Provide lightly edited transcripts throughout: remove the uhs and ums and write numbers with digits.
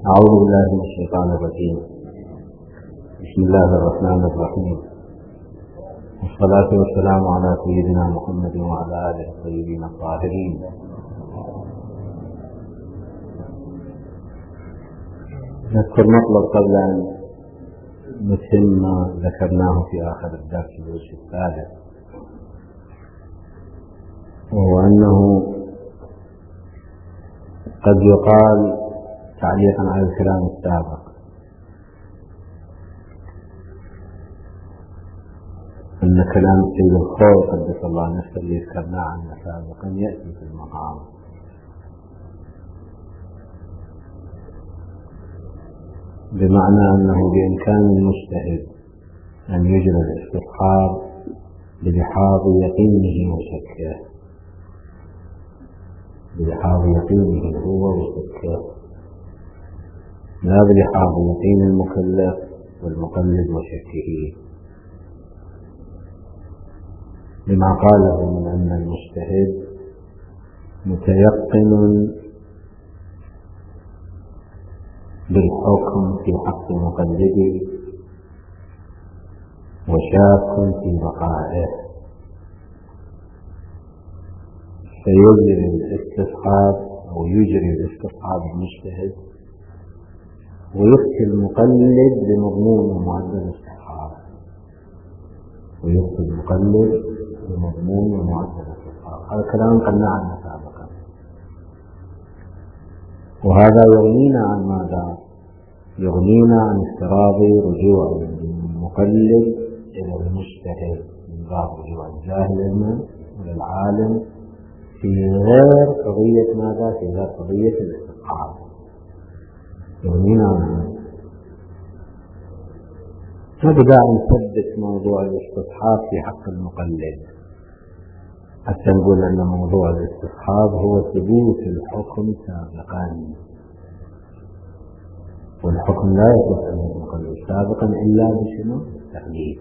أعوذ بالله من الشيطان الرجيم. بسم الله الرحمن الرحيم، والصلاة والسلام على سيدنا محمد وعلى آله الطيبين الطاهرين. نذكر مطلب قبل أن نتم ما ذكرناه في آخر الدرس الوجه الثالث، وهو أنه قد يقال تعليقا على الكلام السابق أن كلام سيد الخوي قدس الله نفسه اللي ذكرناه عنه سابقا يأتي في المقام، بمعنى أنه بإمكان المجتهد أن يجري الاستفحار بلحاظ يقينه وشكه، بلحاظ يقينه هو وشكه، لا بلحاظ يقين المكلف والمقلد وشكه، لما قاله من أن المجتهد متيقن بالحكم في حق مقلده وشاك في بقائه، فيجري الاستصحاب أو يجري الاستصحاب المجتهد ويفتي المقلد بمضمون معدل الاستصحاب، ويفتي المقلد بمضمون معدل الاستصحاب. هذا كلام قلنا عنه سابقا، وهذا يغنينا عن ماذا؟ يغنينا عن افتراض رجوع المقلد إلى المجتهد من باب رجوع الجاهل إلى العالم في غير قضية ماذا؟ في غير قضية الاستصحاب، يغنينا عنه. ما داعي نثبت موضوع الاستصحاب في حق المقلد حتى نقول أن موضوع الاستصحاب هو ثبوت الحكم سابقا، والحكم لا يثبت عند المقلد سابقا إلا بشنو؟ بالتقليد.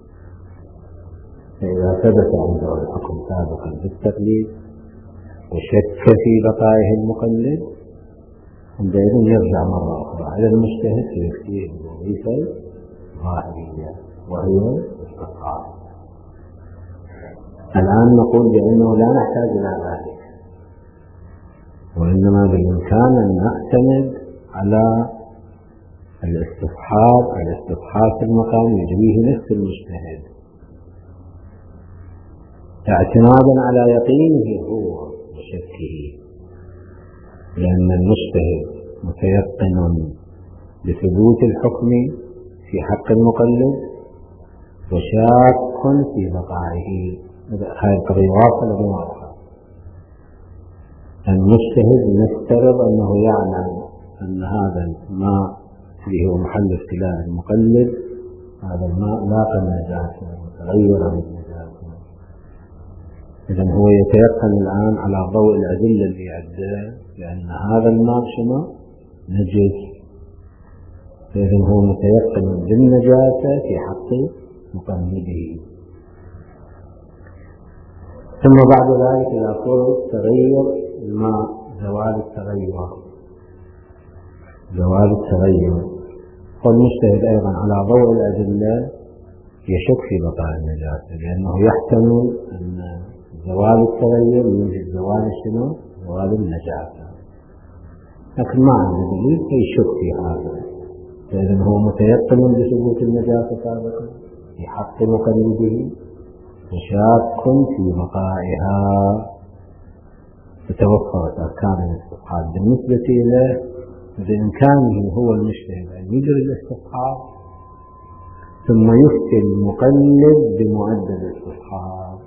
فإذا ثبت عنده الحكم سابقا بالتقليد وشك في بقائه المقلد، عندئذ يرجع مرة أخرى إلى المجتهد فيكفيه الوظيفة ظاهرية وهي الاستصحاب. الآن نقول بأنه لا نحتاج إلى ذلك، وإنما بالإمكان أن نعتمد على الاستصحاب في المقام يجريه نفس المجتهد اعتمادا على يقينه هو وشكه، لأن المجتهد متيقن بثبوت الحكم في حق المقلد وشاك في بقائه. هذه القضية واضحة ولا واضحة؟ المجتهد نفترض أنه يعلم أن هذا الماء اللي هو محل ابتلاء المقلد هذا الماء لاقى النجاسة وتغير بالنجاسة، إذن هو يتيقن الآن على ضوء الأدلة اللي عنده بأن هذا الماء شنو؟ نجس، فإذن هو متيقن بالنجاسة في حق مقلده. ثم بعد ذلك يقول تغير الماء، زوال التغير، والمجتهد أيضا على ضوء الأدلة يشك في بقاء النجاسة، لأنه يحتمل أن زوال التغير يوجد زوال شنو؟ زوال النجاسة، لكن ما عنده دليل فيشك في هذا، فإذن هو متيقن بثبوت النجاسة سابقا في حق مقلده وشاك في بقائها، فتوفرت أركان الاستصحاب بالنسبة إليه. بإمكانه هو المجتهد أن يجري الاستصحاب ثم يفتي المقلد بمعدل الاستصحاب،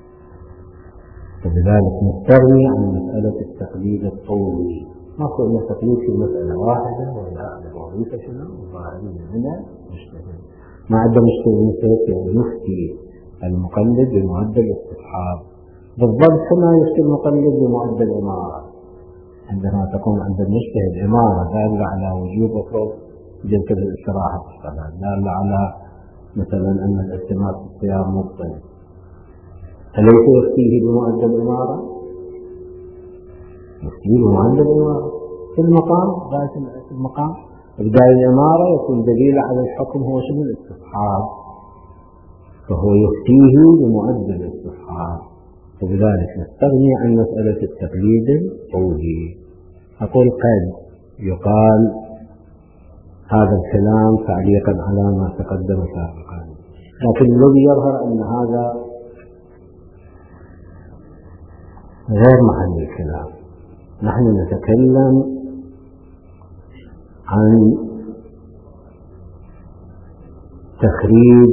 فبذلك نستغني عن مسألة التقليد الطولي. نقول أن التقليد في مسألة واحدة وهي أخذ وظيفة شنو؟ ظاهرية من المجتهد، ما عند مجتهد يفتي المقلد بمعدل الاستصحاب بالضبط كما يفتي المقلد بمعدل الإمارة. عندما تكون عند المجتهد إمارة دالة على وجوب وفرض جلسة الاستراحة في الصلاة، دالة على مثلا أن الاعتماد في الصيام مبطل، أليس يفتيه بمعدل الإمارة؟ يفتيه بمعدل الإمارة، في المقام، غاية المقام إبداء الإمارة يكون دليل على الحكم هو شنو؟ الاستصحاب، فهو يفتيه بمؤدى الاستصحاب، وبذلك نستغني عن مسألة التقليد الطولي. أقول قد يقال هذا الكلام تعليقا على ما تقدم سابقا، لكن الذي يظهر أن هذا غير محل الكلام. نحن نتكلم عن تخريج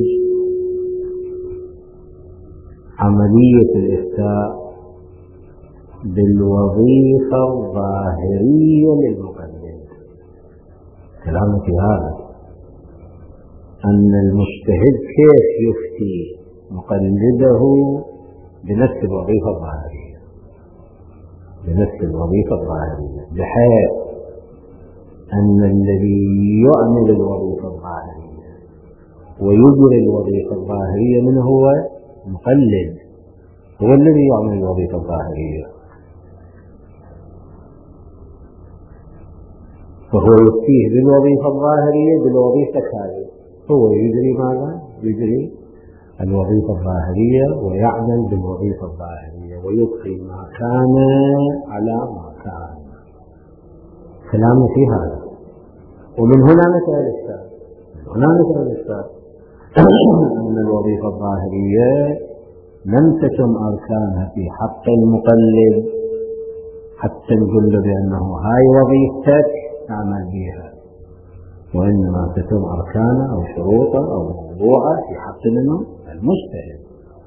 عملية الإفتاء بالوظيفة الظاهرية للمقلد. كلامنا في هذا أن المجتهد كيف يفتي مقلده بنفس الوظيفة الظاهرية، بنفس الوظيفة الظاهرية، بحيث أن الذي يعمل الوظيفة الظاهرية ويجري الوظيفة الظاهرية من هو؟ مقلد، هو الذي يعمل الوظيفة الظاهرية، فهو يفتيه بالوظيفة الظاهرية بالوظيفة هذه، هو يجري ماذا؟ يجري الوظيفة الظاهرية ويعمل بالوظيفة الظاهرية ويبقي ما كان على ما كان. كلامه في هذا، ومن هنا نتأ الإشكال، أن الوظيفة الظاهرية لم تتم أركانها في حق المقلد حتى نقول بأنه هاي وظيفتك تعمل بها، وإنما تتم أركانها أو شروطها أو موضوعها في حق المجتهد.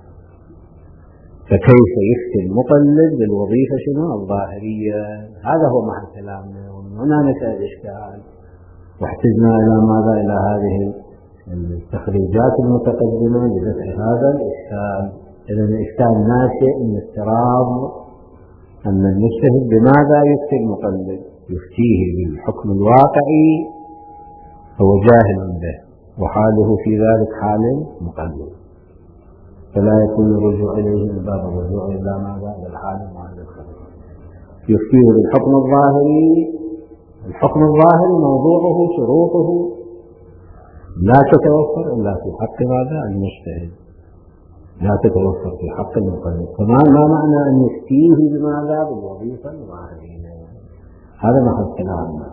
فكيف يفتي المقلد بالوظيفة شنو؟ الظاهرية. هذا هو محل كلامنا، ومن هنا نتأ الإشكال، واحتجنا إلى ماذا؟ إلى هذه التخريجات المتقدمة لدفع هذا الإشكال. إذا الإشكال ناشئ من افتراض أن المجتهد بماذا يفتي المقلد؟ يفتيه بالحكم الواقعي، هو جاهل به وحاله في ذلك حال مقلد، فلا يكون الرجوع إليه من باب الرجوع إلى ماذا؟ إلى الحال المعلق. يفتيه بالحكم الظاهري، الحكم الظاهري موضوعه شروطه لا تتوفر إلا في حق ماذا؟ المجتهد، لا تتوفر في حق المقلد. فما معنى أن يفتيه بماذا؟ بالوظيفة الظاهرية. هذا محل كلامنا.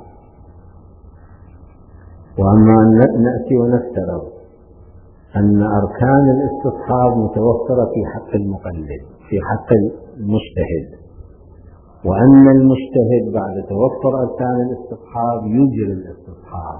وأما أن نأتي ونفترض أن أركان الاستصحاب متوفرة في حق المقلد، في حق المجتهد، وأن المجتهد بعد توفر أركان الاستصحاب يجري الاستصحاب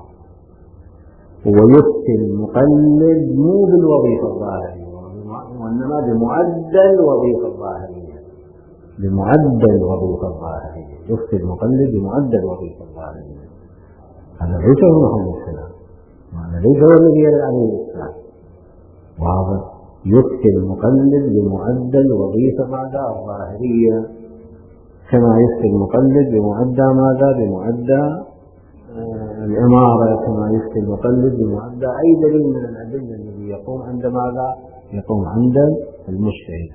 ويفتي المقلد مو بالوظيفة الظاهرية وإنما بمعدل الوظيفة الظاهرية، بمعدل الوظيفة الظاهرية، يفتي المقلد بمعدل الوظيفة الظاهرية. هذا ليس هو محل الكلام، هذا ليس هو الذي يرد عليه الإسلام. واضح؟ يفتي المقلد بمعدل الوظيفة ماذا؟ الظاهرية، كما يفتي المقلد بمعدى ماذا؟ بمعدى الإمارة، كما يفتي المقلد بمعدى أي دليل من الأدلة الذي يقوم عند ماذا؟ يقوم عند المجتهد.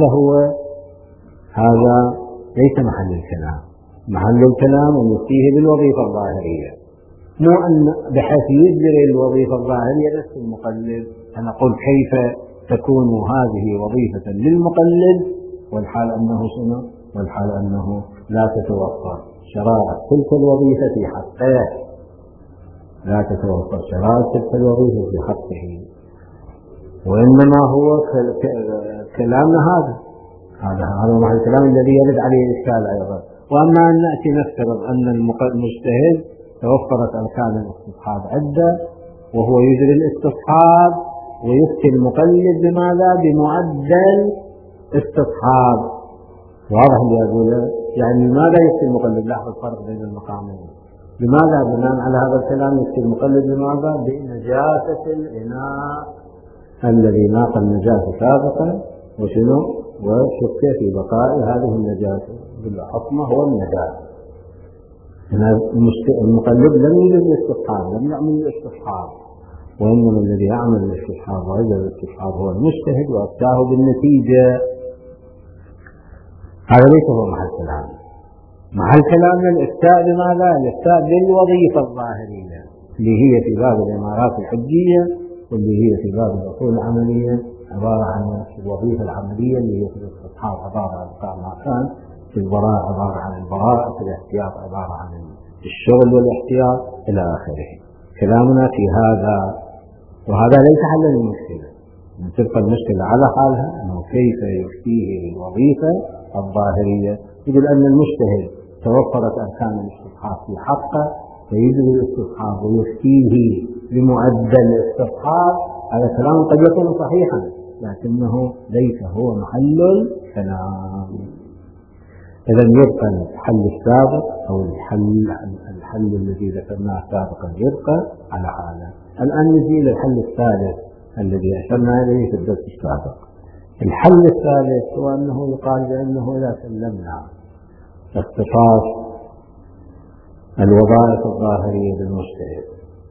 هذا ليس محل الكلام. محل الكلام أن يفتيه بالوظيفة الظاهرية، مو أن بحيث يجري الوظيفة الظاهرية نفس المقلد. أنا أقول كيف تكون هذه وظيفة للمقلد والحال أنه شنو؟ والحال أنه لا تتوفر شرائط تلك الوظيفة في حقه، لا تتوفر شرائط تلك الوظيفة في حقه، وإنما هو كلامنا هذا محل الكلام الذي يرد عليه الإشكال أيضا. وأما أن نأتي نفترض أن المجتهد توفرت أركان الاستصحاب عدة وهو يجري الاستصحاب ويفتي المقلد بماذا؟ بمعدل استصحاب. واضح اللي أقوله؟ يعني لماذا يفتي المقلد؟ لاحظ الفرق بين المقامين. لماذا بناء على هذا الكلام يفتي المقلد بماذا؟ بنجاسة الإناء الذي ناق النجاسة سابقا وشنو؟ وشك في بقاء هذه النجاسة بالحكم هو النجاسة. المقلد لم يجد الاستصحاب، لم يعمل الاستصحاب، وإنما الذي يعمل الاستصحاب ويجري الاستصحاب هو المجتهد وأفتاه بالنتيجة. هذا ليس هو محل كلام. مع الكلام الإفتاء بماذا؟ الإفتاء بالوظيفة الظاهرية اللي هي في باب الإمارات الحجية، واللي هي في باب الأصول العملية عبارة عن الوظيفة العملية اللي هي في الاستصحاب عبارة عن إبقاء ما كان، في البراءة عبارة عن البراءة، في الاحتياط عبارة عن الشغل والاحتياط إلى آخره. كلامنا في هذا، وهذا ليس حلا للمشكلة، من تبقى المشكلة على حالها أنه كيف يفتيه الوظيفة الظاهرية. يقول أن المجتهد توفرت أركان الاستصحاب في حقه فيجري الاستصحاب ويفتيه بمعدل الاستصحاب. هذا كلام قد يكون صحيحا لكنه ليس هو محل الكلام. إذا يبقى الحل السابق أو الحل الذي ذكرناه سابقا يبقى على حاله. الآن نجي للحل الثالث الذي أشرنا إليه في الدرس السابق. الحل الثالث هو أنه يقال بأنه إذا سلمنا اختصاص الوظائف الظاهرية للمجتهد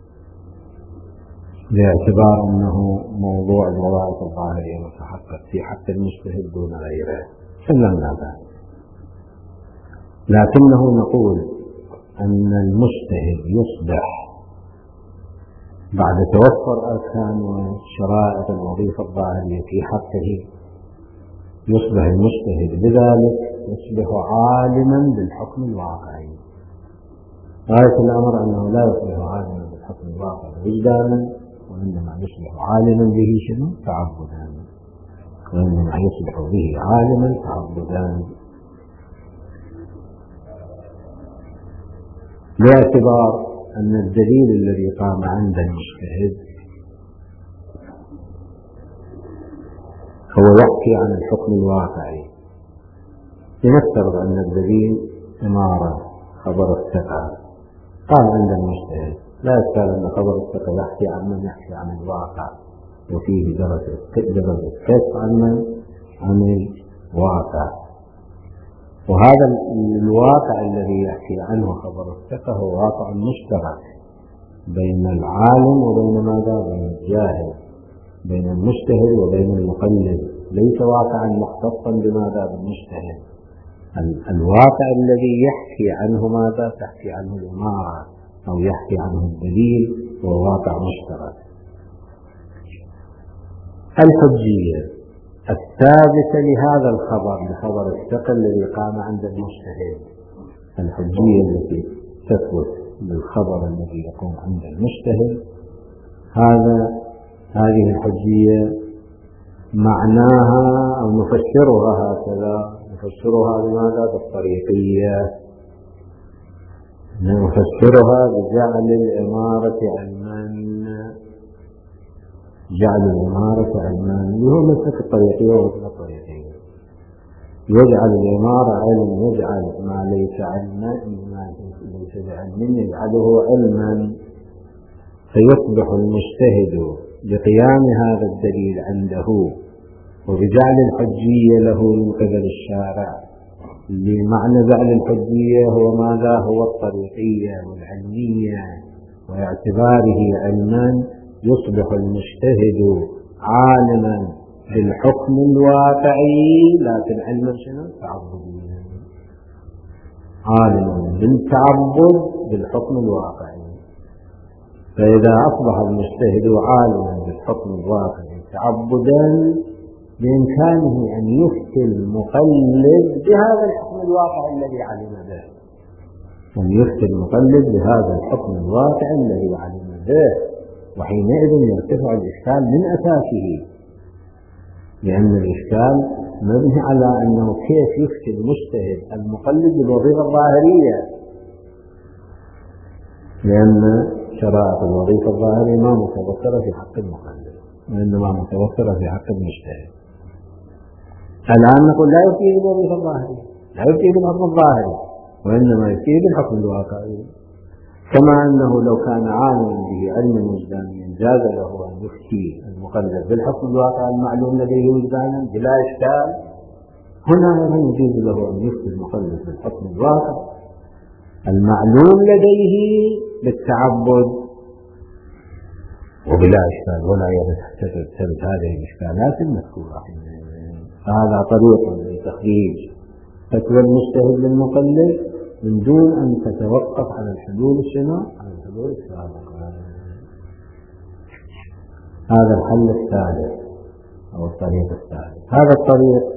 باعتبار أنه موضوع الوظائف الظاهرية متحقق في حق المجتهد دون غيره، سلمنا ذلك. لكنه نقول أن المجتهد يصبح بعد توفر أركان وشرائط الوظيفة الظاهرية في حقه، يصبح المجتهد بذلك يصبح عالما بالحكم الواقعي. غاية الأمر أنه لا يصبح عالما بالحكم الواقعي وجدانا، وإنما يصبح عالما به شنو؟ تعبدا. وإنما يصبح به عالما تعبدا، باعتبار أن الدليل الذي قام عند المجتهد هو يحكي عن الحكم الواقعي. لنفترض أن الدليل إمارة خبر الثقة، قام عند المجتهد، لا يشكل أن خبر الثقة يحكي عن من يحكي عن الواقع، وفيه درجة كشف عن الواقع. وهذا الواقع الذي يحكي عنه خبر الثقة هو واقع مشترك بين العالم وبين ماذا؟ بين الجاهل، بين المجتهد وبين المقلد، ليس واقعا مختصا بماذا؟ بالمجتهد. الواقع الذي يحكي عنه ماذا؟ تحكي عنه الإمارة أو يحكي عنه الدليل هو واقع مشترك. الحجية الثابتة لهذا الخبر، لخبر الثقة الذي قام عند المجتهد، الحجية التي تثبت بالخبر الذي يقوم عند المجتهد، هذه الحجية معناها أو نفسرها هكذا، نفسرها بماذا؟ بالطريقية، نفسرها بجعل الإمارة علما، جعل الإمارة علما اللي هو مسلك الطريقية ومثل الطريقية. يجعل الإمارة علم، يجعل ما ليس علما، ما ليس بعلم يجعله علما، فيصبح المجتهد بقيام هذا الدليل عنده وبجعل الحجية له من قبل الشارع. لمعنى جعل الحجية هو ماذا؟ هو الطريقية والعلمية، واعتباره علما يصبح المجتهد عالما بالحكم الواقعي، لكن علما شنو؟ تعبديا، عالما بالتعبد بالحكم الواقعي. فإذا أصبح المجتهد عالما بالحكم الواقعي تعبدا، بإمكانه أن يفتي المقلد بهذا الحكم الواقعي الذي علم به، أن يفتي المقلد بهذا الحكم الواقعي الذي علم به، وحينئذ يرتفع الإشكال من أساسه، لأن الإشكال مبني على أنه كيف يفتي المجتهد المقلد بالوظيفة الظاهرية، لأن شرائط الوظيفة الظاهرية ما متوفرة في حق المقلد، وإنما متوفرة في حق المجتهد. الآن نقول لا يفتيه بالوظيفة الظاهرية، لا يفتيه بالحكم الظاهري، وإنما يفتيه بالحكم الواقعي. كما أنه لو كان عالما به علما وجدانيا جاز له أن يفتي المقلد بالحكم الواقعي المعلوم لديه وجدانا بلا إشكال، هنا أيضا يجوز له أن يفتي المقلد بالحكم الواقعي المعلوم لديه بالتعبد وبلا إشكال، ولا يرتد هذه الإشكالات المذكورة. هذا طريق لتخريج فتوى المجتهد للمقلد، من دون أن تتوقف على الحلول شنو؟ على الحلول السابقة. هذا الحل الثالث أو الطريق الثالث. هذا الطريق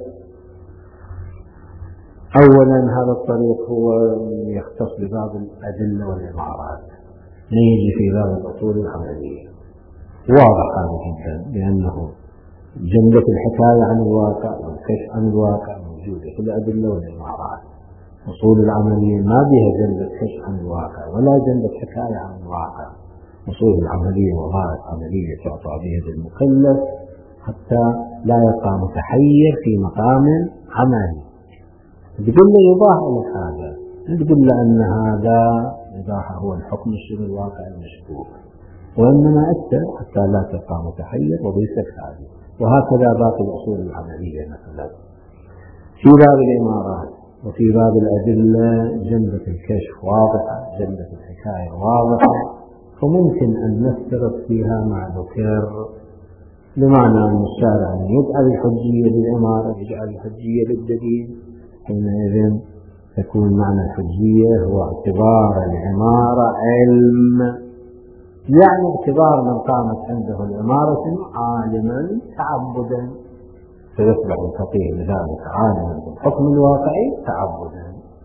أولا هذا الطريق هو يختص بباب الأدلة والعبارات، نيجي في باب الأصول العملية. واضح هذا جدا بأنه جملة الحكاية عن الواقع والكشف عن الواقع موجودة في الأدلة والعبارات. أصول العملية ما بها جملة كشف عن الواقع ولا جملة حكاية عن الواقع. أصول العملية وظائف عملية تعطى بها المكلف حتى لا يبقى متحير في مقام عملي. تقول له يباح لك هذا، تقول له أن هذا إباحة هو الحكم الشرعي الواقع المشكوك، وإنما أكثر حتى لا تبقى متحير وضيفك هذه. وهكذا باقي الأصول العملية مثلا في باب الإمارات وفي باب الأدلة جملة الكشف واضحة، جملة الحكاية واضحة، فممكن أن نفترض فيها ما ذكر، بمعنى أن الشارع أن يجعل الحجية للإمارة يجعل الحجية للدليل، حينئذ تكون معنى الحجية هو اعتبار العمارة علم، يعني اعتبار من قامت عنده العمارة عالما تعبدا، فيصبح الفقيه لذلك عالما بالحكم الواقعي تعبدا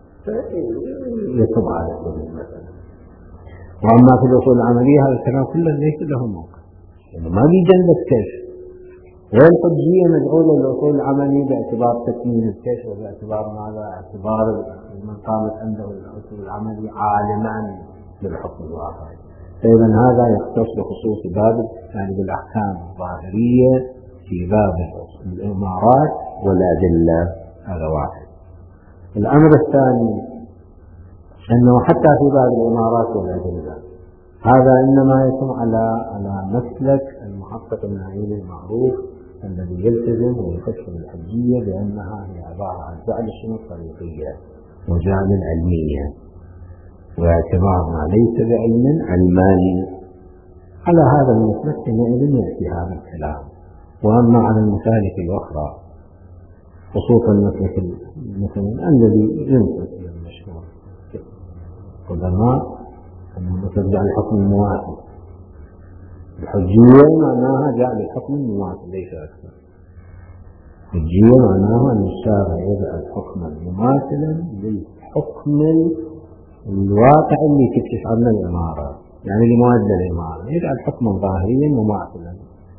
فيتوب على كل المسألة. وأما في الأصول العملية هذا الكلام كله ليس له موقع، يعني ما في جنبة كشف، والحجية مدعولة للأصول العملية باعتبار تكميل الكشف وباعتبار ماذا؟ اعتبار من قامت عنده الأصول العملية عالما بالحكم الواقعي. فإذا هذا يختص بخصوص باب يعني بالأحكام الظاهرية في باب الإمارات والأدلة. هذا واحد. الأمر الثاني أنه حتى في باب الإمارات والأدلة هذا إنما يكون على مسلك المحقق النعيم المعروف الذي يلتزم ويفسر الحجية بأنها هي عبارة عن جعل الشنو الطريقية وجعل العلمية واعتبار ما ليس بعلم علماني. على هذا المسلك حينئذ يأتي هذا الكلام. وأما على المسالك الأخرى خصوصا مثلا الذي ينسب إلى المشهور قدماء أنه جعل الحكم المواثق، الحجية معناها جعل الحكم المواثق ليس أكثر. الحجية معناها أن الشارع يجعل حكما مماثلا للحكم الواقع اللي تكشف عنه الإمارة، يعني لمواد الإمارة يجعل حكما ظاهريا مماثلا.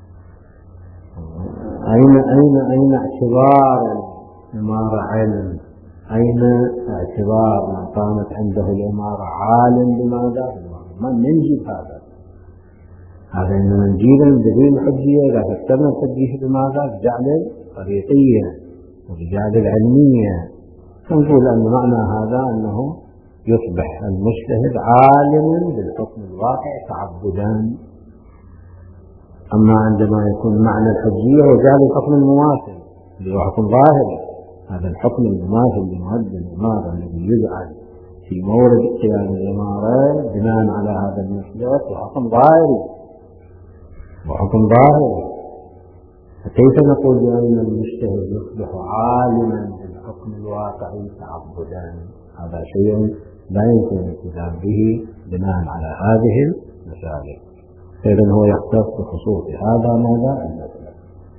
أين اعتبار الإمارة علم؟ أين اعتبار من قامت عنده الإمارة عالم بماذا؟ ما ننجب هذا إنما نجيب من دليل الحجية إذا فسرنا الحجية بماذا؟ بجعل الطريقية وبجعل العلمية، فنقول أن معنى هذا أنه يصبح المجتهد عالما بالحكم الواقع تعبدا. أما عندما يكون معنى الحجية وجعل الحكم المماثل اللي هو حكم ظاهري، هذا الحكم المماثل لمواد الإمارة الذي يجعل في مورد قيام الإمارة بناء على هذا المسلك وحكم ظاهري وحكم ظاهري، فكيف نقول بأن المجتهد يصبح عالما بالحكم الواقعي تعبدا؟ هذا شيء لا يمكن الالتزام به بناء على هذه المسائل. فإذا هو يختص بخصوص هذا ماذا؟ المسألة.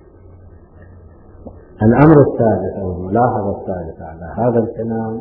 الأمر الثالث أو الملاحظة الثالثة على هذا الكلام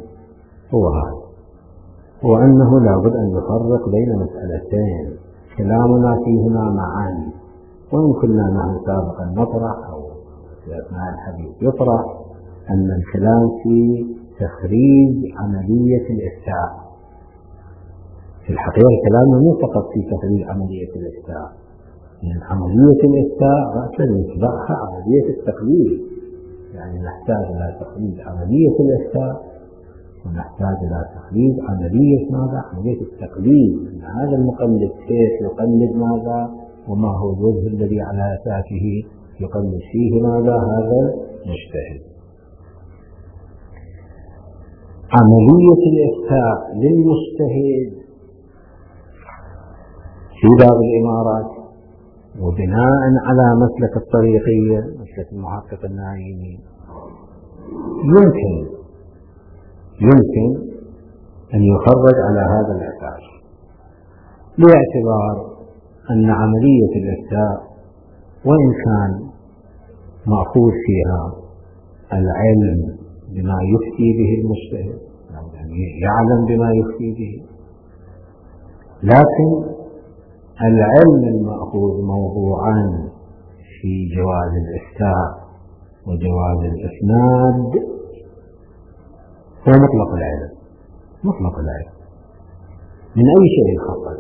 هو أنه لابد أن يفرق بين مسألتين كلامنا فيهما معاني، وإن كنا نحن سابقا نطرح أو في أثناء الحديث يطرح أن الكلام في تخريج عملية الإفتاء. في الحقيقة كلامنا مو فقط في تخريج عملية الإفتاء، يعني عملية الإفتاء رأسا يتبعها عملية التقليد، يعني نحتاج إلى تخريج عملية الإفتاء ونحتاج إلى تخريج عملية ماذا؟ عملية التقليد. هذا المقلد كيف يقلد ماذا؟ وما هو الوجه الذي على أساسه يقلد فيه ماذا؟ هذا المجتهد. عملية الإفتاء للمجتهد في باب الإمارات وبناء على مسلك الطريقية مسلك المحقق النعيمي يمكن أن يخرج على هذا الأساس، باعتبار أن عملية الإفتاء وإن كان مأخوذ فيها العلم بما يفتي به المجتهد، يعني يعلم بما يفتي به، لكن العلم المأخوذ موضوعان في جواز الإفتاء وجواز الإسناد هو مطلق العلم، مطلق العلم من أي شيء حصل.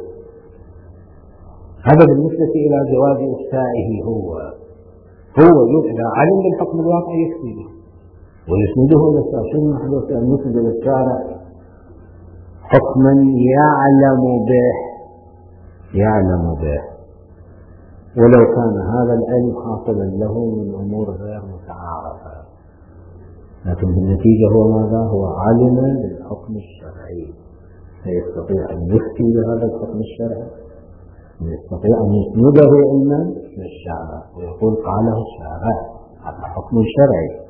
هذا بالنسبة إلى جواز إفتائه هو إذا علم بالحكم الواقعي يفتي به ويسنده إلى الشارع. شنو محدث أن يسند إلى الشارع حكما يعلم به ولو كان هذا العلم حاصلا له من أمور غير متعارفة، لكن بالنتيجة هو ماذا؟ هو عالم بالحكم الشرعي، فيستطيع أن يفتي بهذا الحكم الشرعي، يستطيع أن يسنده علما للشارع ويقول قاله الشارع، هذا حكم شرعي.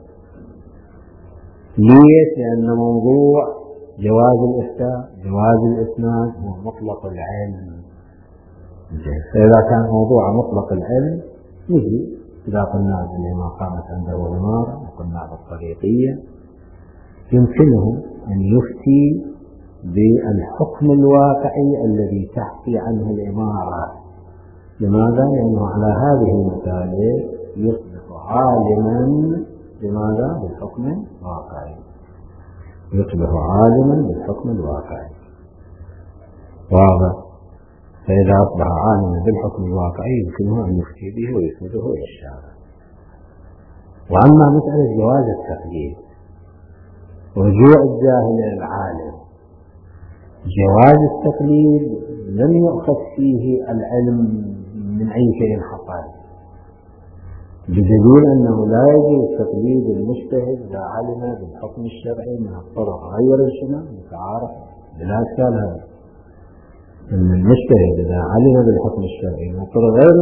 ليش؟ لأن موضوع جواز الإفتاء جواز الإسناد هو مطلق العلم. فإذا كان موضوع مطلق العلم يجي إذا قلنا لما قامت عنده عمارة وقلنا بالطريقية يمكنه أن يفتي بالحكم الواقعي الذي تحكي عنه العمارة. لماذا؟ لأنه على هذه المسائل يصبح عالما بماذا؟ بالحكم الواقعي، يصبح عالما بالحكم الواقعي. واضح؟ فإذا أصبح عالما بالحكم الواقعي يمكنه أن يفتي به ويسنده إلى الشارع. وأما مسألة جواز التقليد رجوع الجاهل إلى العالم، جواز التقليد لم يؤخذ فيه العلم من أي شيء حصل، بدليل أنه لا يجوز تقليد المجتهد إذا علم بالحكم الشرعي من الطرق غير الشنع متعارف بلا إشكال. هذا أن المجتهد إذا علم بالحكم الشرعي من الطرق غير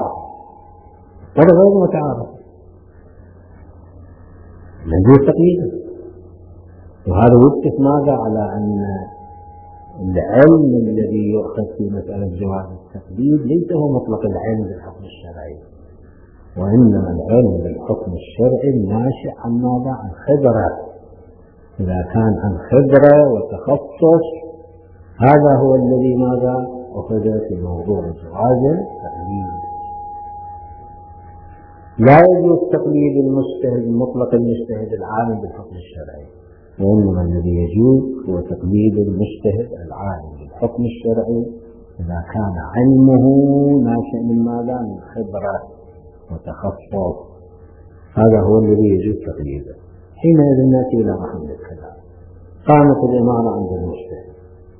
متعارف يجوز تقليده. وهذا يثبت ماذا؟ على أن العلم الذي يؤخذ في مسألة جواز التقليد ليس هو مطلق العلم بالحكم الشرعي، وإنما العلم بالحكم الشرعي ناشئ عن ماذا؟ عن خبرة. إذا كان عن خبرة وتخصص هذا هو الذي ماذا؟ أخذ في موضوع جواز التقليد. لا يجوز تقليد المجتهد مطلق المجتهد العالم بالحكم الشرعي، وإنما الذي يجوز هو تقليد المجتهد العالم بالحكم الشرعي إذا كان علمه ناشئ من ماذا؟ من خبرة وتخصص. هذا هو الذي يجوز تقليده. حينئذ نأتي إلى محل الكلام. قامت الإمارة عند المجتهد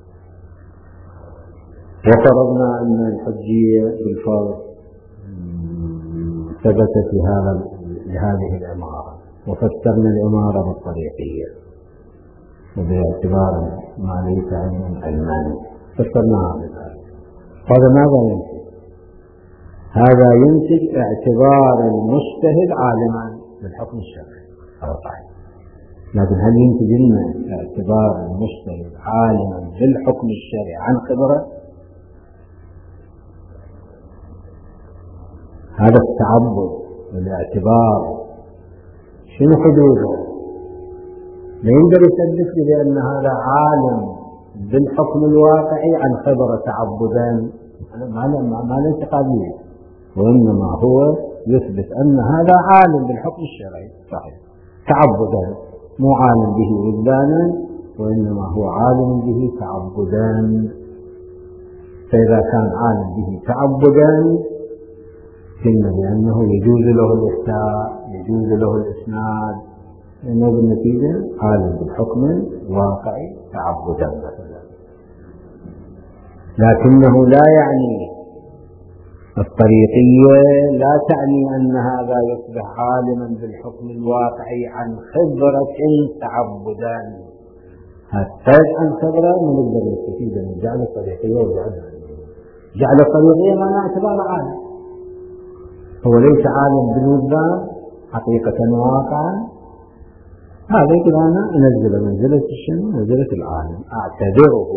وفرضنا أن الحجية بالفرض ثبتت لهذه الإمارة، وفسرنا الإمارة بالطريقية وباعتبار ما ليس علما فسرناها بذلك. هذا ماذا ينتج؟ هذا ينتج اعتبار المجتهد عالما بالحكم الشرعي هذا صحيح، لكن هل ينتج لنا اعتبار المجتهد عالما بالحكم الشرعي عن خبرة؟ هذا التعبد والاعتبار شنو حدوده؟ لا يقدر يثبت بأن هذا عالم بالحكم الواقعي عن خبرة تعبدا، ما ليس قابلية، وإنما هو يثبت أن هذا عالم بالحكم الشرعي صحيح تعبدا، مو عالم به وجدانا، وإنما هو عالم به تعبدا. فإذا كان عالم به تعبدا قلنا بأنه يجوز له الإفتاء يجوز له الإسناد، لأنه بالنتيجة عالم بالحكم الواقعي تعبدا مثلا. لكنه لا يعني الطريقية لا تعني أن هذا يصبح عالما بالحكم الواقعي عن خبرة تعبدا. هذا عن خبرة من نقدر نستفيد من جعل الطريقية جعل الطريقية ما اعتبار عالم، هو ليس عالم بالوجدان حقيقة وواقعا، هذا يقول أنا أنزل منزلة الشنو؟ منزلة العالم، أعتبره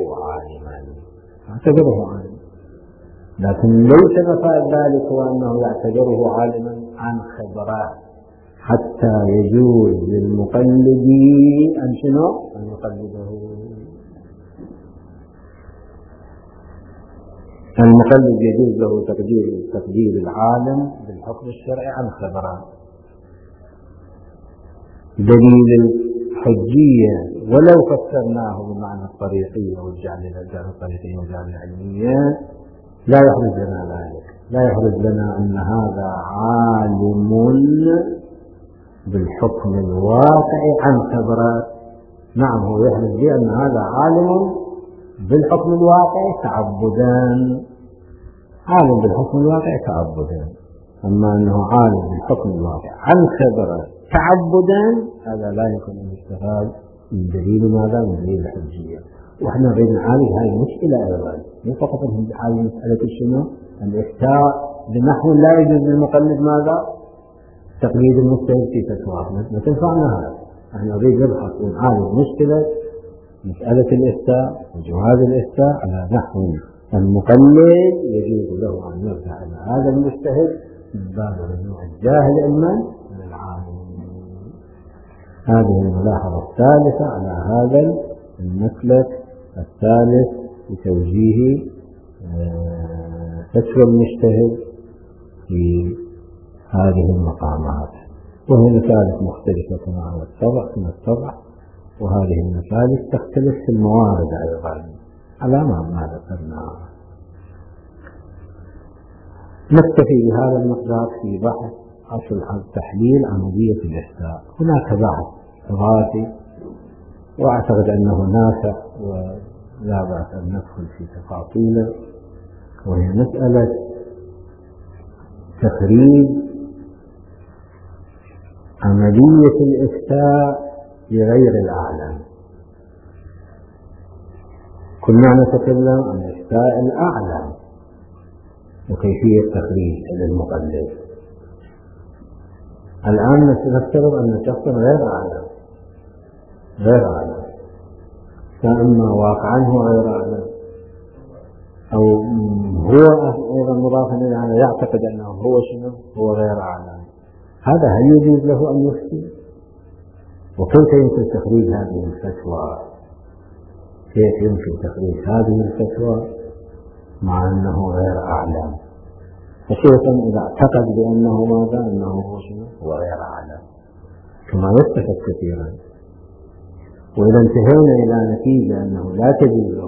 عالما، لكن ليس مفاد ذلك هو أنه يعتبره عالما عن خبرة، حتى يجوز للمقلد أن شنو؟ أن يقلده. المقلد يجوز له تقدير العالم بالحكم الشرعي عن خبرة. دليل الحجية ولو فسرناه بمعنى الطريقية والجعل الطريقية والجعل العلمية لا يحرز لنا ذلك، لا يحرز لنا أن هذا عالم بالحكم الواقعي عن خبرة. نعم هو يحرز لي أن هذا عالم بالحكم الواقعي تعبدا، عالم بالحكم الواقعي تعبدا، أما أنه عالم بالحكم الواقعي عن خبرة تعبدا هذا لا يكون الاستفاد من دليل ماذا؟ من دليل الحجية. وإحنا نريد نعالج هذه المشكلة أيضا، مو فقط نعالج مسألة شنو؟ الإفتاء بنحو لا يجوز للمقلد ماذا؟ تقليد المجتهد في فتواه، ما تنفعنا هذا. احنا نريد نبحث ونعالج مشكلة مسألة الإفتاء وجواز الإفتاء على نحو المقلد يجوز له أن يرجع إلى هذا المجتهد من باب رجوع الجاهل علما من العالم. هذه الملاحظة الثالثة على هذا المسلك الثالث لتوجيه فتوى المجتهد في هذه المقامات. وهي مسالك مختلفة كما الطبع، وهذه المسالك تختلف في الموارد أيضا على ما ذكرنا. نكتفي بهذا المقدار في بحث أصل تحليل عملية الإفتاء. هناك بحث إضافي وأعتقد أنه نافع ولا بأس أن ندخل في تفاصيله، وهي مسألة تخريج عملية الإفتاء لغير الأعلم. كنا نتكلم عن إفتاء الأعلم وكيفية تخريج للمقلد. الآن نفترض أن شخصا غير أعلم فإما واقعا هو غير أعلم أو هو أيضا مضافا إلى أنه يعتقد أنه هو شنو؟ هو غير أعلم. هذا هل يجوز له أن يفتي؟ وكيف يمكن تخريج هذه الفتوى؟ كيف يمكن تخريج هذه الفتوى مع أنه غير أعلم، خصوصا إذا اعتقد بأنه ماذا؟ أنه هو شنو؟ هو غير أعلم، كما يتفق كثيرا. وإذا انتهينا إلى نتيجة أنه لا تجوز له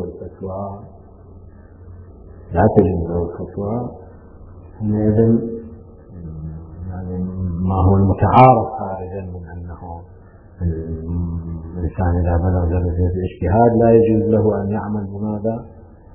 الفتوى، حينئذ يعني ما هو المتعارف خارجا من أنه الإنسان إذا بلغ درجة الاجتهاد لا يجوز له أن يعمل بماذا؟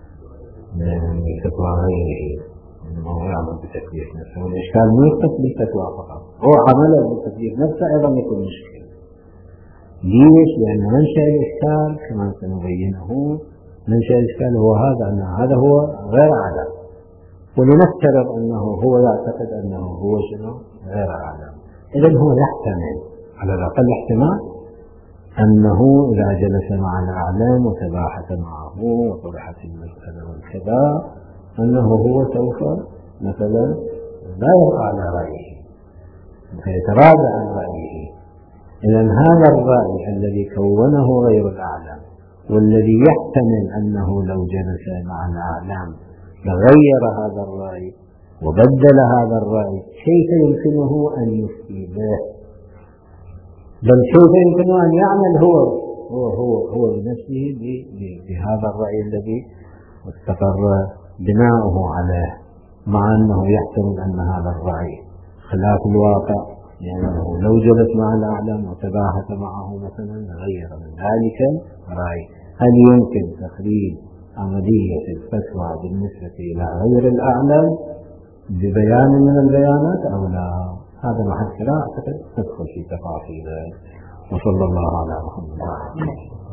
بفتوى غيره، إنما هو يعمل بتكليف نفسه. والإشكال مو يختص بالفتوى فقط، هو عمله بالتكليف نفسه أيضا يكون مشكلة. ليش؟ لأن منشأ الإشكال كما سنبينه، منشأ الإشكال هو هذا، أن هذا هو غير أعلم، ولنفترض أنه هو يعتقد أنه هو شنو؟ غير أعلم. إذن هو يحتمل على الأقل احتمال أنه إذا جلس مع الأعلام وتباحث معه وطرحت المسألة والكذا أنه هو سوف مثلا لا يبقى على رأيه، فيتراجع عن رأيه. إذن هذا الرأي الذي كونه غير الأعلم والذي يحتمل أنه لو جلس مع الأعلام لغير هذا الرأي وبدل هذا الرأي، كيف يمكنه أن يفتي به؟ بل كيف يمكنه أن يعمل هو بنفسه بهذا الرأي الذي استقر بناؤه عليه، مع أنه يحتمل أن هذا الرأي خلاف الواقع، لأنه لو جلس مع الأعلم وتباحث معه مثلا غير من ذلك الرأي. هل يمكن تخريج عملية الفتوى بالنسبة إلى غير الأعلم ببيان من البيانات أو لا؟ هذا محل كلام أعتقد تدخل في تفاصيله. وصلى الله على محمد.